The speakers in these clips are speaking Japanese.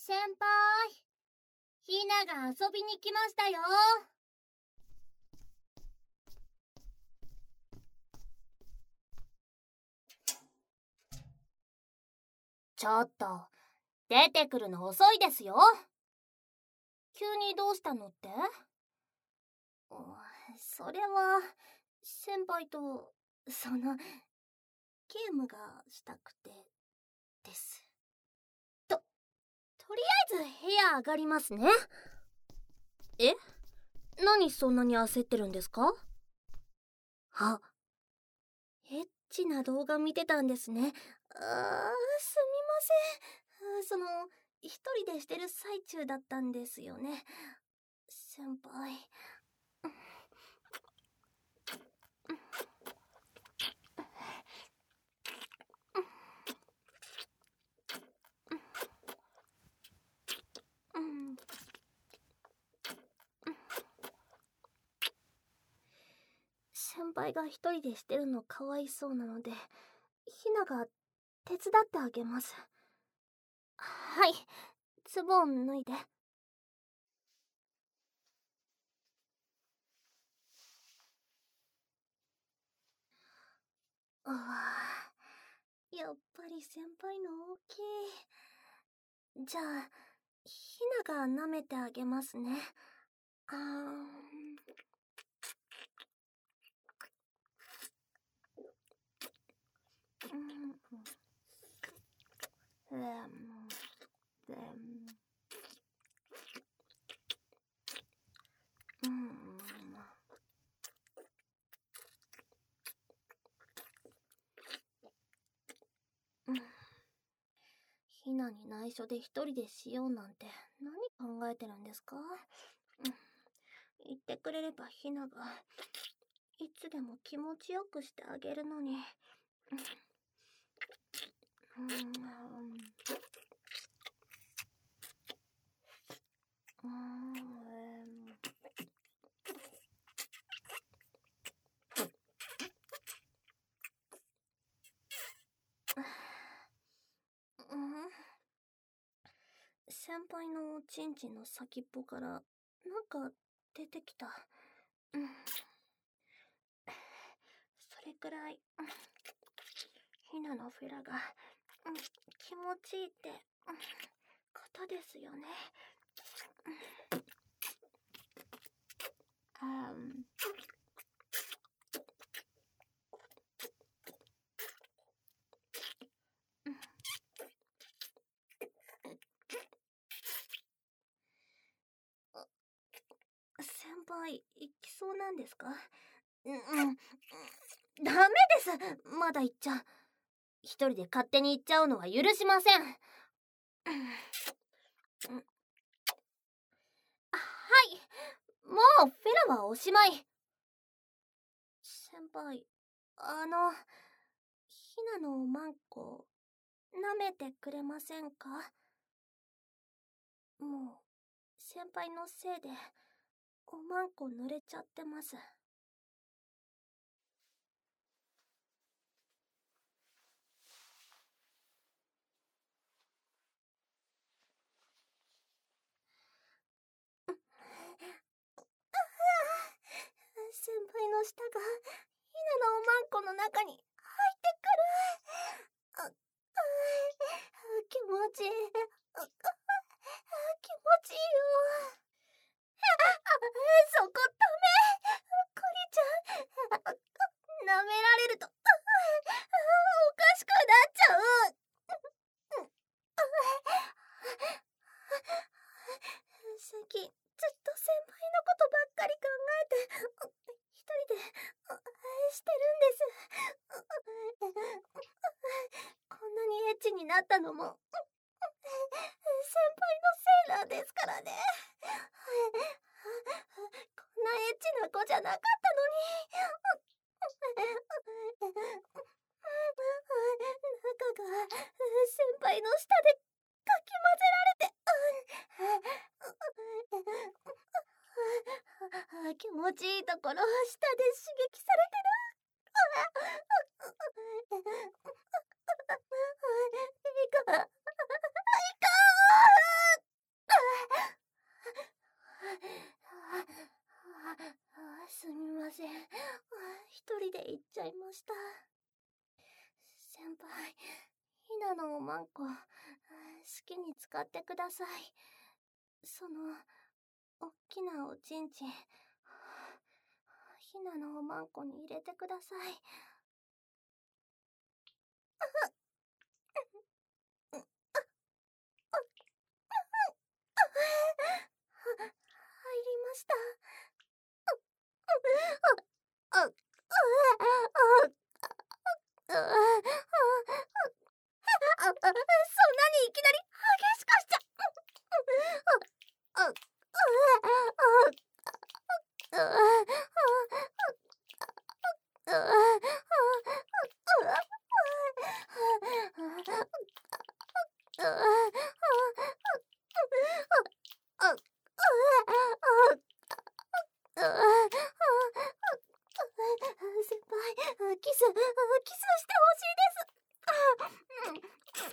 先輩、ひなが遊びに来ましたよ。ちょっと、出てくるの遅いですよ。急にどうしたのって？それは、先輩と、ゲームがしたくて、です。とりあえず部屋上がりますね。え？何そんなに焦ってるんですか？エッチな動画見てたんですね。すみません。一人でしてる最中だったんですよね。先輩。先輩が一人でしてるのかわいそうなので、ひなが手伝ってあげます。はい、ズボン脱いで。やっぱり先輩の大きい。じゃあ、ひなが舐めてあげますね。ひなに内緒で一人でしようなんて何考えてるんですか？言ってくれればひながいつでも気持ちよくしてあげるのに。先輩のおちんちんの先っぽからなんか出てきた。それくらいひなのフェラが気持ちいいってことですよね。先輩、行きそうなんですか？ダメです。まだ行っちゃ。一人で勝手に行っちゃうのは許しません。はい、もうフェラはおしまい。先輩、ひなのおまんこ舐めてくれませんか？もう先輩のせいでおまんこ濡れちゃってます。先輩の舌がひなのおまんこの中に入ってくる。気持ちいい。気持ちいいよ。そこダメ。クリちゃん、舐められるとおかしくなっちゃう。最近ずっと先輩のことばっかり考えて一人でしてるんです。こんなにエッチになったのも先輩のせいなんですからね。こんなエッチな子じゃなかったのに。中が先輩の舌でかき混ぜられて気持ちいいところ舌で刺激されてる。いかん。 先輩、ひなのおまんこ、好きに使ってください。その、おっきなおちんちん、ひなのおまんこに入れてください。入りました。そんなにいきなり激しくしちゃ。先輩、キスしてほしいです。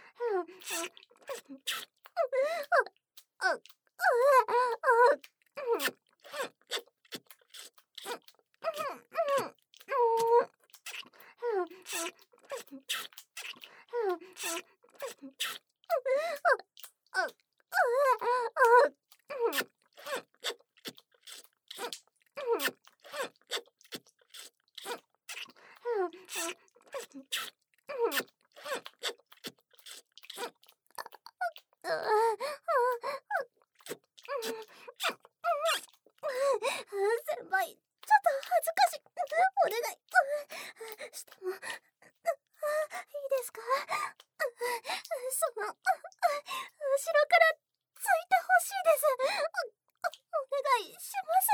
先輩、ちょっと恥ずかしい。お願い。しても、いいですか？後ろからついてほしいです。お願いします。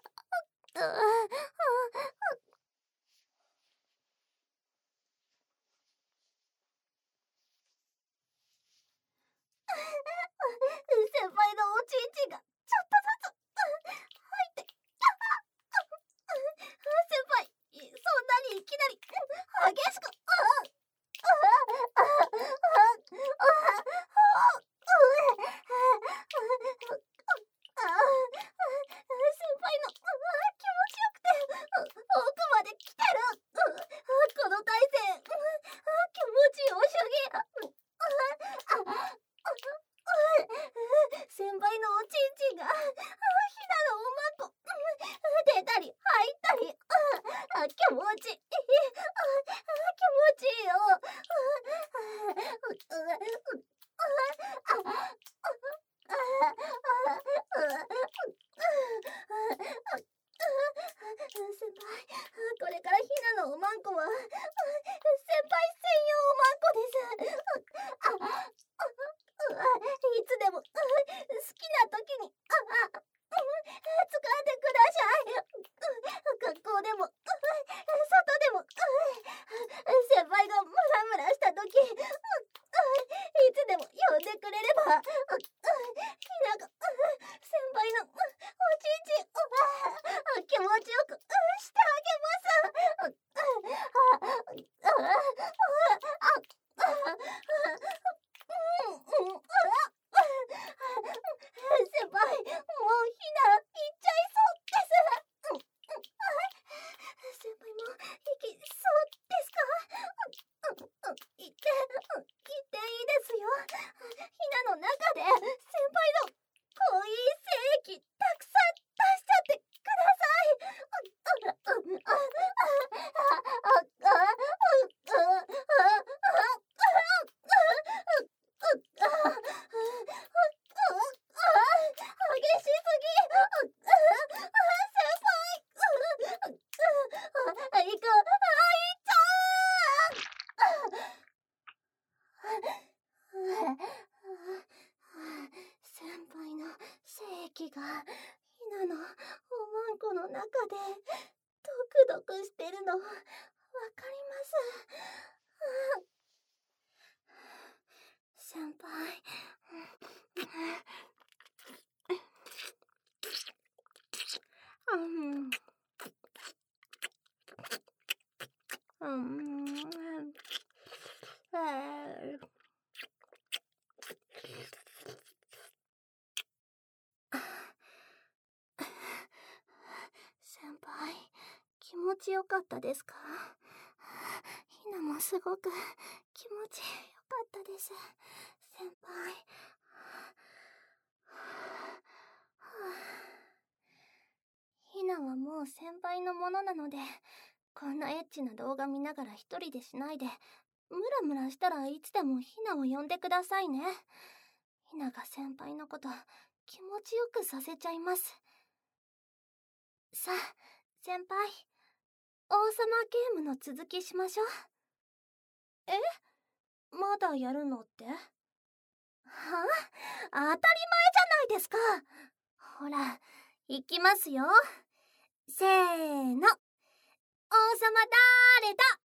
先輩のおちんちんがちょっとずつ入って。先輩、そんなにいきなり激しく。先輩の気持ちよくて奥まで来てる。この体勢、気持ちよすぎ。先輩のおちんちんがひなのおまんこ出たり入ったり、気持ちいい。気持ちいいよ。先輩、これからひなのおまんこは先輩専用おまんこです。いつでも好きな時に使ってください。学校でも外でも先輩がムラムラした時、いつでも呼んでくれればひなが先輩のおちんちん気持ちよくしてあげます。先輩、もうひな行っちゃいそうです。先輩も行きそうですか？行っていいですよ。ひなの中で先輩の濃い精液たくさん出しちゃってください。激しすぎ。先輩。行く。先輩の精液がひなのおまんこの中でドクドクしてるのわかります。先輩。先輩、気持ちよかったですか？ひなも好すごく気持ちよかったです、先輩。ひなはもう先輩のものなので、こんなエッチな動画見ながら一人でしないで、ムラムラしたらいつでもひなを呼んでくださいね。ひなが先輩のこと気持ちよくさせちゃいます。さあ、先輩、王様ゲームの続きしましょう。え？まだやるのって？はあ？当たり前じゃないですか。ほら、いきますよ。せーの。王様だーれだ？